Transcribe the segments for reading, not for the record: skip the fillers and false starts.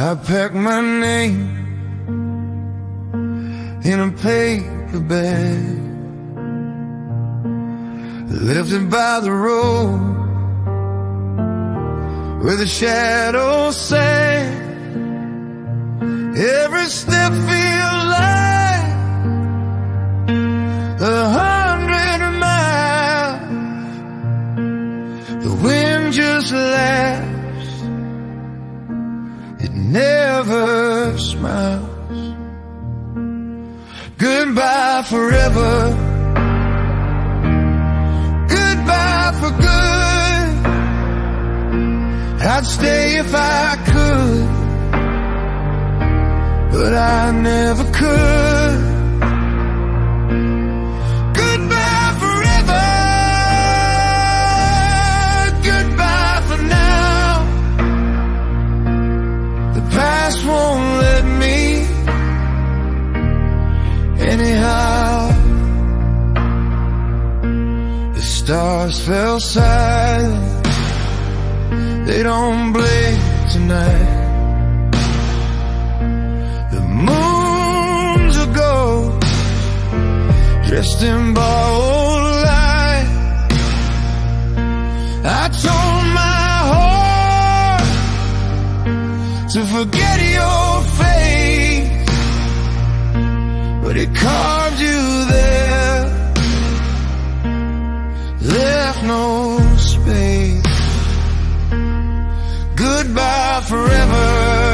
I packed my name in a paper bag, left it by the road where the shadows sat. Every step feels like 100 miles. The wind just laughs, it never smiles. Goodbye forever, goodbye for good. I'd stay if I could, but I never could. Goodbye forever, goodbye for now. The past won't let me anyhow. The stars fell silent, they don't blink tonight. The moon's a ghost dressed in borrowed light. I told my heart to forget your face, but it carved you there, left no space. Goodbye forever,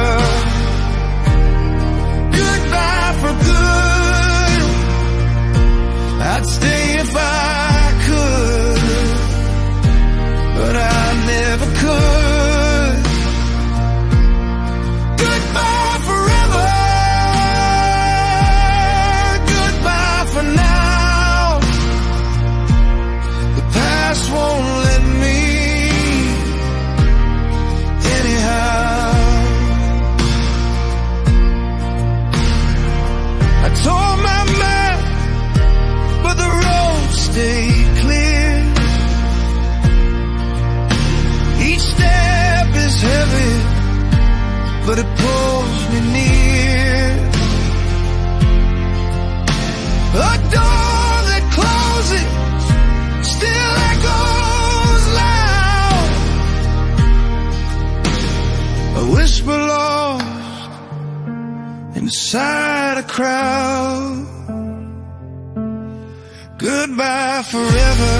goodbye for good. I'd stay if I could, but I never could. Goodbye forever, goodbye for now. The past won't let me anyhow. I told my mind, but the road stayed clear. Each step is heavy, but it pulls me near. A door that closes still echoes loud. A whisper lost inside a crowd. Goodbye forever,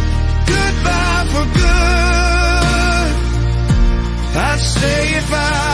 goodbye for good. I'd stay if I